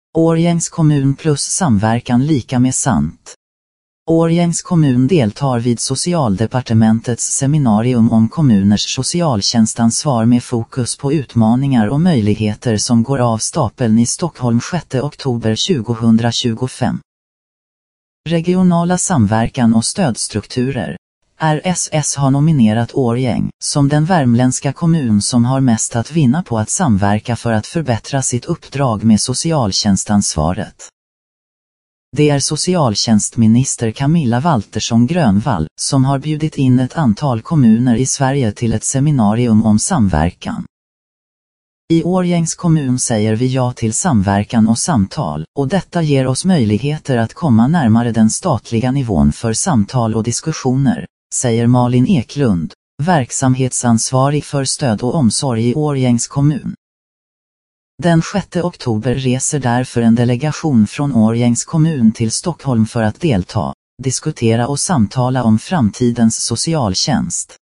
Årjängs kommun plus samverkan lika med sant. Årjängs kommun deltar vid Socialdepartementets seminarium om kommuners socialtjänstansvar med fokus på utmaningar och möjligheter som går av stapeln i Stockholm 6 oktober 2025. Regionala samverkan och stödstrukturer. RSS har nominerat Årjäng som den värmländska kommun som har mest att vinna på att samverka för att förbättra sitt uppdrag med socialtjänstansvaret. Det är socialtjänstminister Camilla Waltersson Grönvall som har bjudit in ett antal kommuner i Sverige till ett seminarium om samverkan. I Årjängs kommun säger vi ja till samverkan och samtal, och detta ger oss möjligheter att komma närmare den statliga nivån för samtal och diskussioner, säger Malin Eklund, verksamhetsansvarig för stöd och omsorg i Årjängs kommun. Den 6 oktober reser därför en delegation från Årjängs kommun till Stockholm för att delta, diskutera och samtala om framtidens socialtjänst.